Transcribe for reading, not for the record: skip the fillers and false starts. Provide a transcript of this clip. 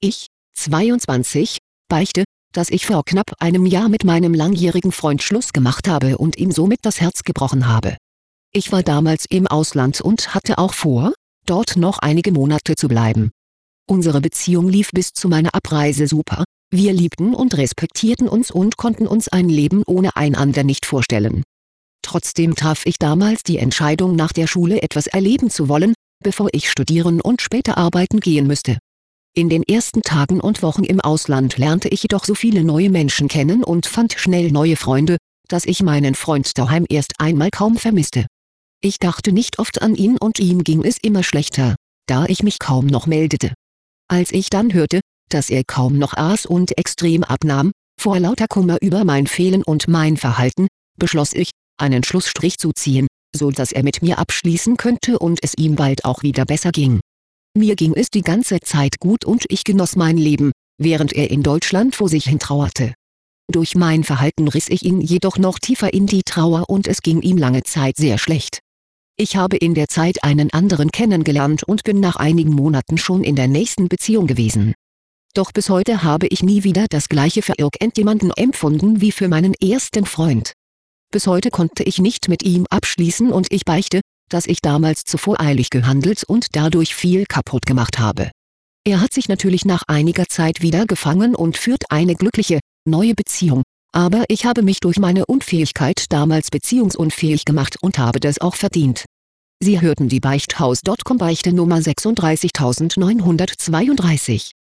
Ich, 22, beichte, dass ich vor knapp einem Jahr mit meinem langjährigen Freund Schluss gemacht habe und ihm somit das Herz gebrochen habe. Ich war damals im Ausland und hatte auch vor, dort noch einige Monate zu bleiben. Unsere Beziehung lief bis zu meiner Abreise super, wir liebten und respektierten uns und konnten uns ein Leben ohne einander nicht vorstellen. Trotzdem traf ich damals die Entscheidung, nach der Schule etwas erleben zu wollen, bevor ich studieren und später arbeiten gehen müsste. In den ersten Tagen und Wochen im Ausland lernte ich jedoch so viele neue Menschen kennen und fand schnell neue Freunde, dass ich meinen Freund daheim erst einmal kaum vermisste. Ich dachte nicht oft an ihn und ihm ging es immer schlechter, da ich mich kaum noch meldete. Als ich dann hörte, dass er kaum noch aß und extrem abnahm, vor lauter Kummer über mein Fehlen und mein Verhalten, beschloss ich, einen Schlussstrich zu ziehen, so dass er mit mir abschließen könnte und es ihm bald auch wieder besser ging. Mir ging es die ganze Zeit gut und ich genoss mein Leben, während er in Deutschland vor sich hin trauerte. Durch mein Verhalten riss ich ihn jedoch noch tiefer in die Trauer und es ging ihm lange Zeit sehr schlecht. Ich habe in der Zeit einen anderen kennengelernt und bin nach einigen Monaten schon in der nächsten Beziehung gewesen. Doch bis heute habe ich nie wieder das Gleiche für irgendjemanden empfunden wie für meinen ersten Freund. Bis heute konnte ich nicht mit ihm abschließen und ich beichte, dass ich damals zu voreilig gehandelt und dadurch viel kaputt gemacht habe. Er hat sich natürlich nach einiger Zeit wieder gefangen und führt eine glückliche, neue Beziehung, aber ich habe mich durch meine Unfähigkeit damals beziehungsunfähig gemacht und habe das auch verdient. Sie hörten die Beichthaus.com Beichte Nummer 36932.